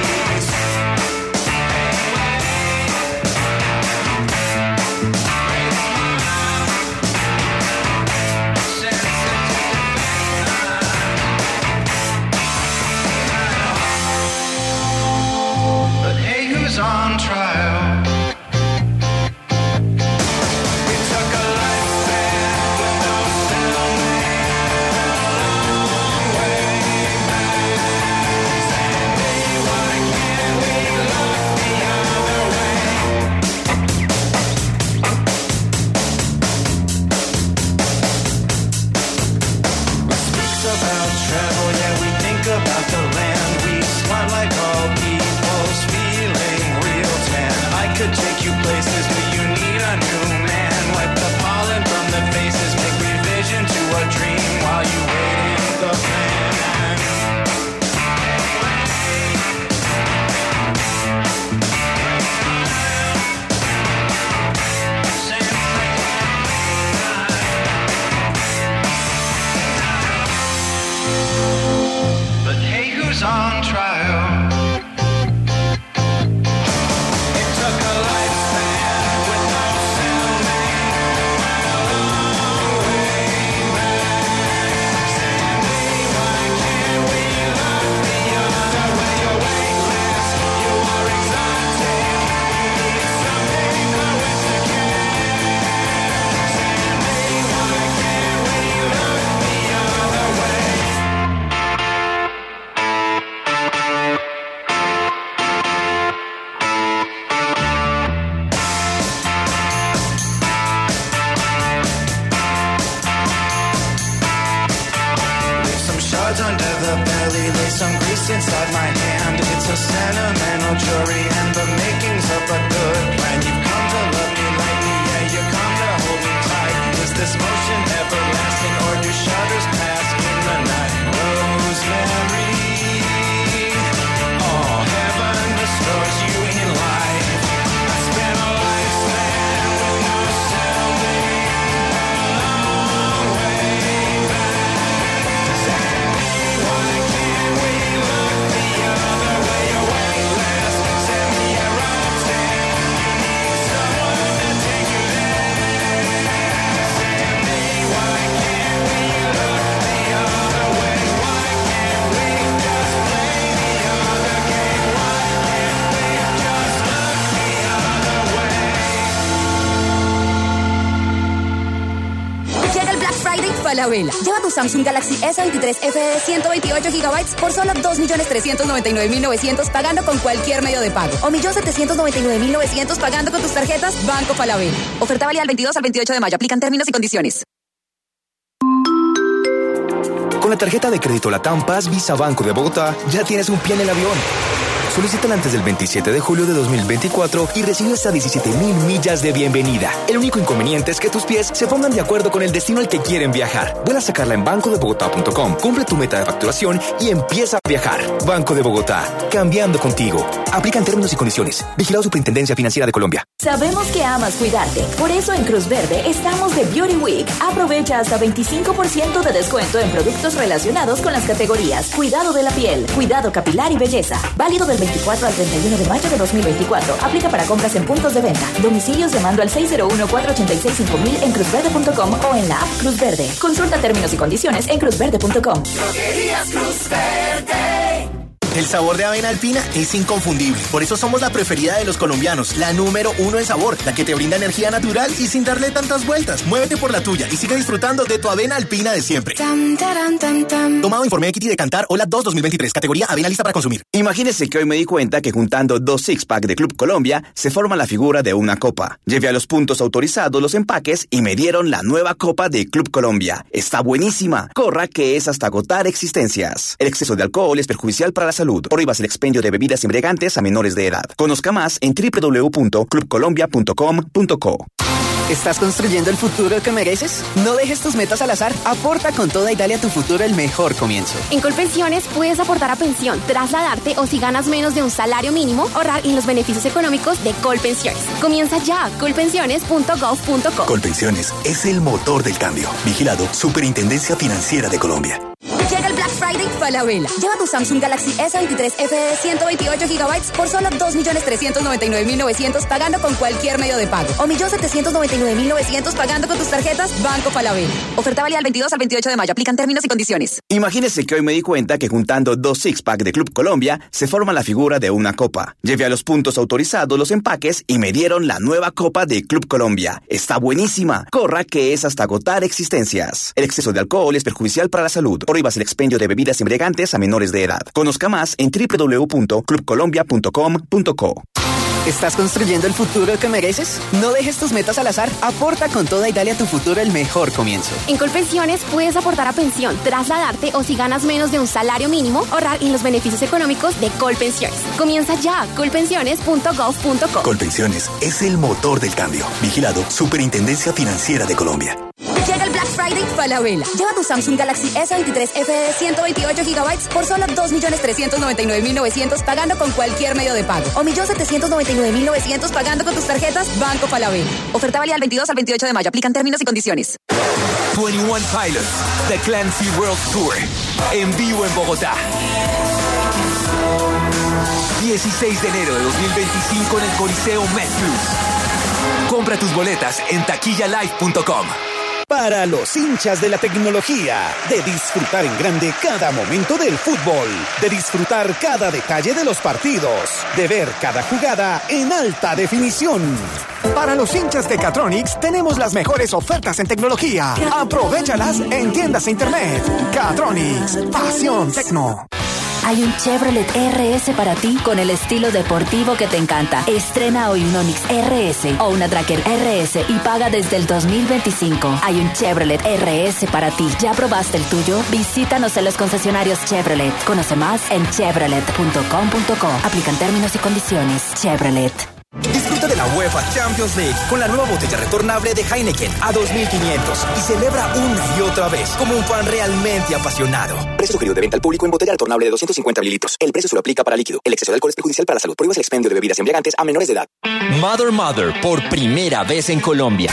On trial. It took a lifespan with no soundman, a long way back. Sandy, why can't we look the other way? We speak about travel, yeah, we think about the land. We smart like all people's feeling. I could take you places, but you need a new man. Wipe the pollen from the faces, make revision to a dream while you wait the plan. But hey, who's on trial? Under the belly, lay some grease inside my hand. It's a sentimental jury and the makings of a good plan. You've come to love me lightly, yeah, you come to hold me this motion everlasting, or do shudders pass in the night? Rosemary, oh, heaven restores you in life. I spent a lifespan with no sounding, a long way back. Send me, why can't we look the other way? You're weightless, send me a right stand. You need someone to take you there. Send me, why can't we look the other way? Why can't we just play the other game? Why can't we just look the other way? Llega el Black Friday Falabella. Lleva tu Samsung Galaxy S23 FE de 128 GB por solo 2.399.900 pagando con cualquier medio de pago. O 1.799.900 pagando con tus tarjetas Banco Falabella. Oferta válida del 22 al 28 de mayo. Aplican términos y condiciones. Con la tarjeta de crédito Latam Paz Visa Banco de Bogotá, ya tienes un pie en el avión. Solicítala antes del 27 de julio de 2024 y recibe hasta 17,000 millas de bienvenida. El único inconveniente es que tus pies se pongan de acuerdo con el destino al que quieren viajar. Vuela a sacarla en bancodebogotá.com, cumple tu meta de facturación y empieza a viajar. Banco de Bogotá, cambiando contigo. Aplican términos y condiciones. Vigilado Superintendencia Financiera de Colombia. Sabemos que amas cuidarte. Por eso en Cruz Verde estamos de Beauty Week. Aprovecha hasta 25% de descuento en productos relacionados con las categorías cuidado de la piel, cuidado capilar y belleza. Válido del 24 al 31 de mayo de 2024. Aplica para compras en puntos de venta. Domicilios llamando al 601-486-5000 en cruzverde.com o en la app Cruz Verde. Consulta términos y condiciones en cruzverde.com. Droguerías Cruz Verde. El sabor de avena alpina es inconfundible. Por eso somos la preferida de los colombianos, la número 1 en sabor, la que te brinda energía natural y sin darle tantas vueltas. Muévete por la tuya y sigue disfrutando de tu avena alpina de siempre. Tomado informe Equity de Cantar Hola 2 2023, categoría avena lista para consumir. Imagínese que hoy me di cuenta que juntando 2 six-pack de Club Colombia se forma la figura de una copa. Llevé a los puntos autorizados los empaques y me dieron la nueva copa de Club Colombia. Está buenísima. Corra que es hasta agotar existencias. El exceso de alcohol es perjudicial para la salud. Prohíbas el expendio de bebidas embriagantes a menores de edad. Conozca más en www.clubcolombia.com.co. ¿Estás construyendo el futuro que mereces? No dejes tus metas al azar. Aporta con toda y dale a tu futuro el mejor comienzo. En Colpensiones puedes aportar a pensión, trasladarte o si ganas menos de un salario mínimo, ahorrar en los beneficios económicos de Colpensiones. Comienza ya. colpensiones.gov.co. Colpensiones es el motor del cambio. Vigilado Superintendencia Financiera de Colombia. Llega el Black Friday Falabella. Lleva tu Samsung Galaxy S23 FE de 128 GB por solo 2.399.900 pagando con cualquier medio de pago. O 1.799.900 pagando con tus tarjetas Banco Falabella. Oferta válida del 22 al 28 de mayo. Aplican términos y condiciones. Imagínese que hoy me di cuenta que juntando 2 six-pack de Club Colombia se forma la figura de una copa. Llevé a los puntos autorizados los empaques y me dieron la nueva copa de Club Colombia. Está buenísima. Corra que es hasta agotar existencias. El exceso de alcohol es perjudicial para la salud. Prohíbas el expendio de bebidas embriagantes a menores de edad. Conozca más en www.clubcolombia.com.co. ¿Estás construyendo el futuro que mereces? No dejes tus metas al azar. Aporta con toda y dale a tu futuro el mejor comienzo. En Colpensiones puedes aportar a pensión, trasladarte o si ganas menos de un salario mínimo, ahorrar en los beneficios económicos de Colpensiones. Comienza ya. colpensiones.gov.co. Colpensiones es el motor del cambio. Vigilado Superintendencia Financiera de Colombia. Llega el Black Friday Falabella. Lleva tu Samsung Galaxy S23 FE de 128 GB por solo 2.399.900 pagando con cualquier medio de pago. O 1.799.900 pagando con tus tarjetas Banco Falabella. Oferta válida del 22 al 28 de mayo. Aplican términos y condiciones. 21 Pilots, The Clancy World Tour, en vivo en Bogotá. 16 de enero de 2025 en el Coliseo MedPlus. Compra tus boletas en taquillalive.com. Para los hinchas de la tecnología, de disfrutar en grande cada momento del fútbol, de disfrutar cada detalle de los partidos, de ver cada jugada en alta definición. Para los hinchas de Catronics tenemos las mejores ofertas en tecnología. Aprovéchalas en tiendas de internet. Catronics, pasión tecno. Hay un Chevrolet RS para ti con el estilo deportivo que te encanta. Estrena hoy un Onix RS o una Tracker RS y paga desde el 2025. Hay un Chevrolet RS para ti. ¿Ya probaste el tuyo? Visítanos en los concesionarios Chevrolet. Conoce más en chevrolet.com.co. Aplican términos y condiciones. Chevrolet. Disfruta de la la UEFA Champions League con la nueva botella retornable de Heineken a 2.500 y celebra una y otra vez como un fan realmente apasionado. Precio sugerido de venta al público en botella retornable de 250 mililitros. El precio se lo aplica para líquido. El exceso de alcohol es perjudicial para la salud. Prohíbas el expendio de bebidas embriagantes a menores de edad. Mother, por primera vez en Colombia.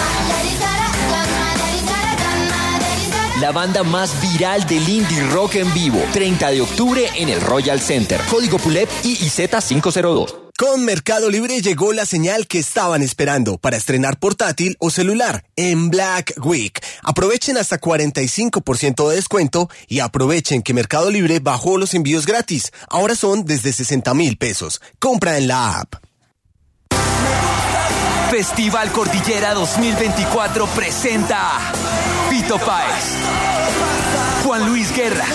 La banda más viral del indie rock en vivo. 30 de octubre en el Royal Center. Código PULEP IIZ502. Con Mercado Libre llegó la señal que estaban esperando para estrenar portátil o celular en Black Week. Aprovechen hasta 45% de descuento y aprovechen que Mercado Libre bajó los envíos gratis. Ahora son desde 60,000 pesos. Compra en la app. Festival Cordillera 2024 presenta a Fito Páez, Juan Luis Guerra,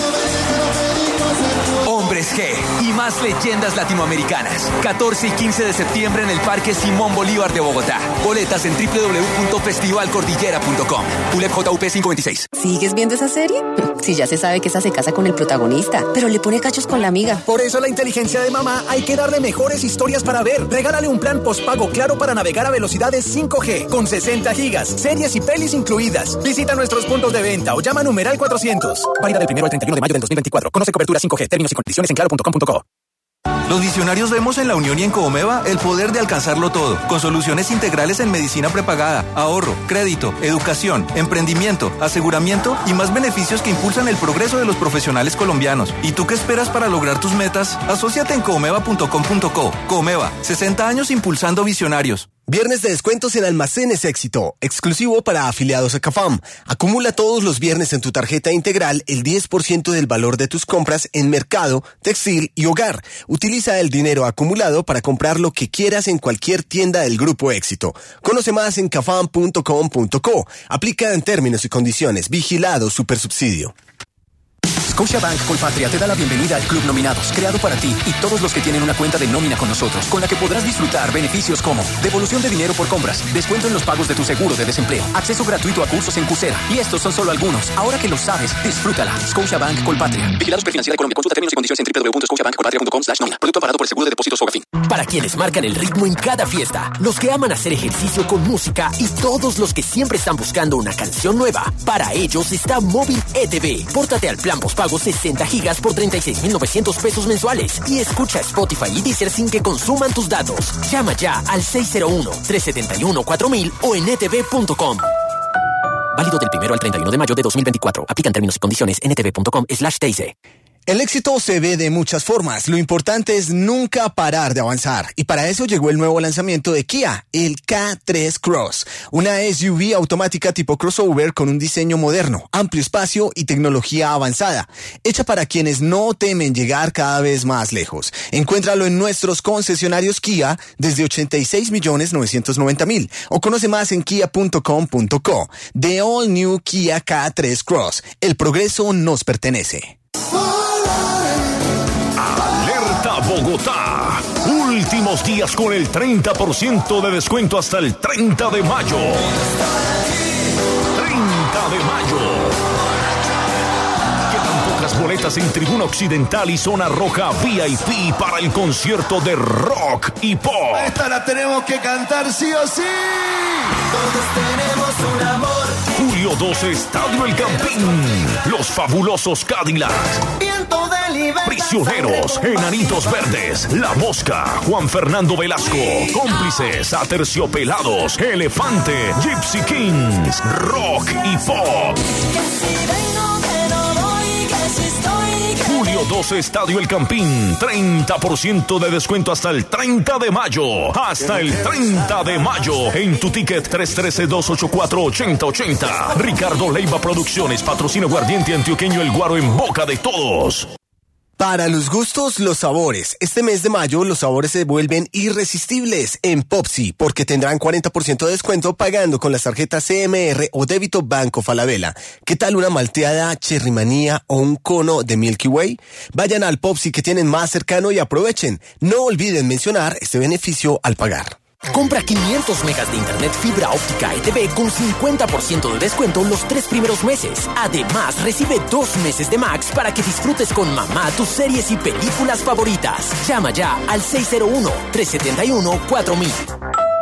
Hombres G y más leyendas latinoamericanas. 14 y 15 de septiembre en el Parque Simón Bolívar de Bogotá. Boletas en www.festivalcordillera.com. PULEP JUP 526. ¿Sigues viendo esa serie? Si ya se sabe que esa se casa con el protagonista, pero le pone cachos con la amiga. Por eso a la inteligencia de mamá hay que darle mejores historias para ver. Regálale un plan postpago Claro para navegar a velocidades 5G con 60 gigas, series y pelis incluidas. Visita nuestros puntos de venta o llama numeral 400. Válida del 1 al 31 de mayo del 2024. Conoce cobertura 5G, términos y condiciones en claro.com.co. Los visionarios vemos en la Unión y en Coomeva el poder de alcanzarlo todo, con soluciones integrales en medicina prepagada, ahorro, crédito, educación, emprendimiento, aseguramiento y más beneficios que impulsan el progreso de los profesionales colombianos. ¿Y tú qué esperas para lograr tus metas? Asóciate en coomeva.com.co. Coomeva, 60 años impulsando visionarios. Viernes de descuentos en Almacenes Éxito, exclusivo para afiliados a Cafam. Acumula todos los viernes en tu tarjeta integral el 10% del valor de tus compras en mercado, textil y hogar. Utiliza el dinero acumulado para comprar lo que quieras en cualquier tienda del Grupo Éxito. Conoce más en cafam.com.co. Aplica en términos y condiciones. Vigilado Supersubsidio. Scotiabank Colpatria te da la bienvenida al Club Nominados, creado para ti y todos los que tienen una cuenta de nómina con nosotros, con la que podrás disfrutar beneficios como devolución de dinero por compras, descuento en los pagos de tu seguro de desempleo, acceso gratuito a cursos en Coursera. Y estos son solo algunos. Ahora que lo sabes, disfrútala. Scotiabank Colpatria. Vigilado Superfinanciera de Colombia. Consulta términos y condiciones en www.scotiabankcolpatria.com/nómina. Producto amparado por el Seguro de Depósitos Fogafín. Para quienes marcan el ritmo en cada fiesta, los que aman hacer ejercicio con música y todos los que siempre están buscando una canción nueva, para ellos está Móvil ETV. Pórtate al plan postpago 60 gigas por 36,900 pesos mensuales y escucha Spotify y Deezer sin que consuman tus datos. Llama ya al 601-371-4000 o en etv.com. Válido del 1 al 31 de mayo de 2024. Aplican términos y condiciones en etv.com/TIC. El éxito se ve de muchas formas. Lo importante es nunca parar de avanzar. Y para eso llegó el nuevo lanzamiento de Kia, el K3 Cross. Una SUV automática tipo crossover con un diseño moderno, amplio espacio y tecnología avanzada. Hecha para quienes no temen llegar cada vez más lejos. Encuéntralo en nuestros concesionarios Kia desde 86,990,000. O conoce más en kia.com.co. The All New Kia K3 Cross. El progreso nos pertenece. Alerta Bogotá. Últimos días con el 30% de descuento hasta el 30 de mayo. 30 de mayo. Quedan pocas boletas en Tribuna Occidental y Zona Roja VIP para el concierto de rock y pop. Esta la tenemos que cantar sí o sí. Todos tenemos un amor. Julio 12, Estadio El Campín. Los fabulosos Cadillacs. Viento de libertad. Prisioneros, Enanitos Verdes, La Mosca, Juan Fernando Velasco, Cómplices, Aterciopelados, Elefante, Gypsy Kings, Rock y Pop. Julio 12, Estadio El Campín. 30% de descuento hasta el 30 de mayo. Hasta el 30 de mayo. En tu ticket 313-284-8080. Ricardo Leiva Producciones. Patrocina Aguardiente Antioqueño El Guaro en boca de todos. Para los gustos, los sabores. Este mes de mayo los sabores se vuelven irresistibles en Popsi porque tendrán 40% de descuento pagando con las tarjetas CMR o débito Banco Falabella. ¿Qué tal una malteada Cherry Manía o un cono de Milky Way? Vayan al Popsi que tienen más cercano y aprovechen. No olviden mencionar este beneficio al pagar. Compra 500 megas de internet fibra óptica ETV con 50% de descuento los 3 primeros meses. Además, recibe 2 meses de Max para que disfrutes con mamá tus series y películas favoritas. Llama ya al 601-371-4000.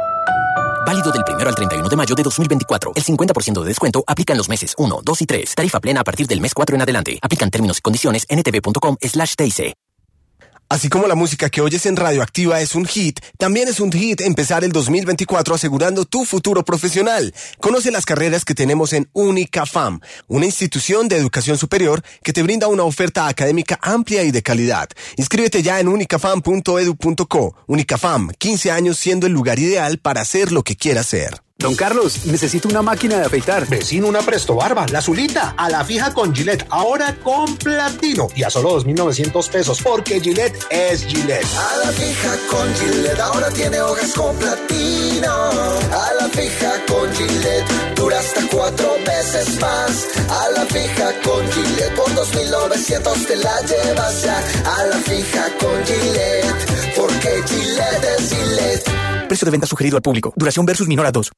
Válido del 1 al 31 de mayo de 2024. El 50% de descuento aplica en los meses 1, 2 y 3. Tarifa plena a partir del mes 4 en adelante. Aplican términos y condiciones en ntv.com/TIC. Así como la música que oyes en Radioactiva es un hit, también es un hit empezar el 2024 asegurando tu futuro profesional. Conoce las carreras que tenemos en Unicafam, una institución de educación superior que te brinda una oferta académica amplia y de calidad. Inscríbete ya en unicafam.edu.co. Unicafam, 15 años siendo el lugar ideal para hacer lo que quieras hacer. Don Carlos, necesito una máquina de afeitar. Vecino, una Presto Barba, la azulita, a la fija con Gillette, ahora con platino y a solo 2,900 pesos, porque Gillette es Gillette. A la fija con Gillette, ahora tiene hojas con platino. A la fija con Gillette, dura hasta 4 veces más. A la fija con Gillette, por 2,900 te la llevas ya. A la fija con Gillette, porque Gillette es Gillette. Precio de venta sugerido al público. Duración versus minor a 2.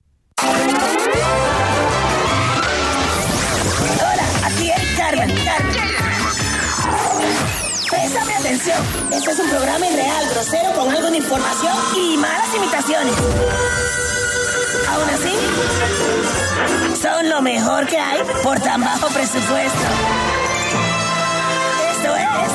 Hola, aquí es Carmen. Préstame atención. Este es un programa irreal, grosero, con algo de información y malas imitaciones. Aún así, son lo mejor que hay por tan bajo presupuesto.